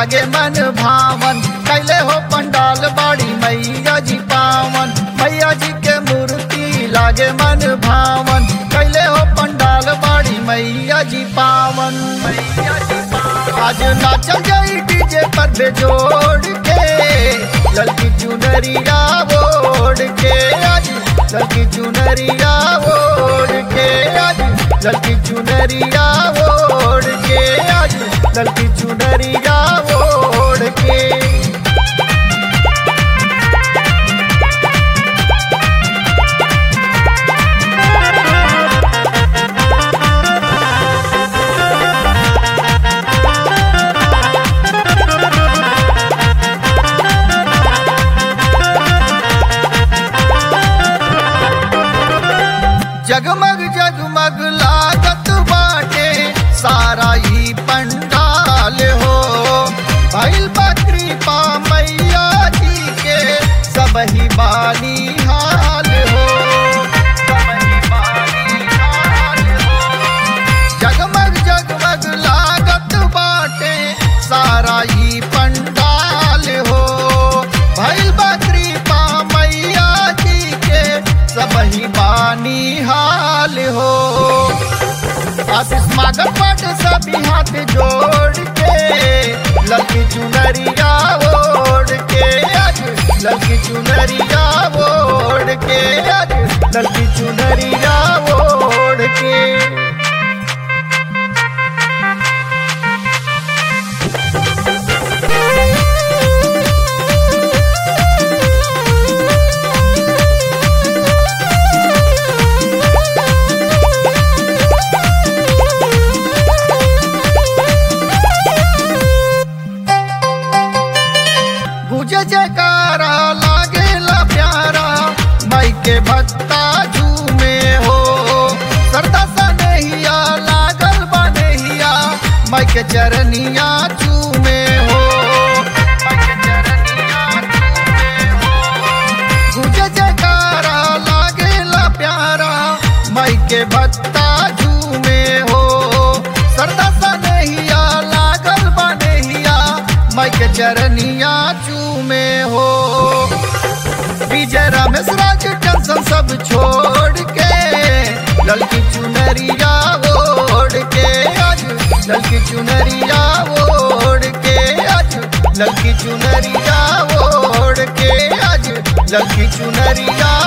लागे मन भावन। कैले हो पंडाल बाड़ी मैया जी पावन। मैया जी के मूर्ति लागे मन भावन। कैले हो पंडाल बाड़ी मैया जी पावन। मैया जी पावन। आज नाचल जाई डीजे पर बेजोड़ के, ललकी चुनरिया ओढ़ के। आज ललकी चुनरिया ओढ़ के। आज ललकी चुनरिया ओढ़ के। आज ललकी चुनरिया ओढ़ के। जगमग जगमग लागत बाटे सारा ही पंडाल हो। भइल बा कृपा मैया जी के सबही बानी हाल हो। सबही बानी हाल हो। जगमग जगमग लागत बाटे सारा ही पंडाल हो। भइल बा कृपा मैया जी के सबही बानी हाल हो। आशीष मांगत बाटे सभी हाथ जोड़ के, ललकी चुनरिया ओढ़ के। आज ललकी चुनरिया ओढ़ के। आज ललकी चुनरिया ओढ़ के। जयकारा लागेला प्यारा माई के भक्ता झूमे हो। सरदा सा नहिया लागल बा नहिया माई के चरनिया झूमे हो। माई के चरनिया झूमे हो। गुजे जयकारा लागेला प्यारा माई के भक्ता झूमे हो। सरदा सा नहिया लागल बा नहिया माई के चरनिया झूमे हो। विजय रमेश राज टेंशन सब छोड़ के, ललकी चुनरिया ओढ़ के। आज ललकी चुनरिया ओढ़ के। आज ललकी चुनरिया ओढ़ के। आज ललकी चुनरिया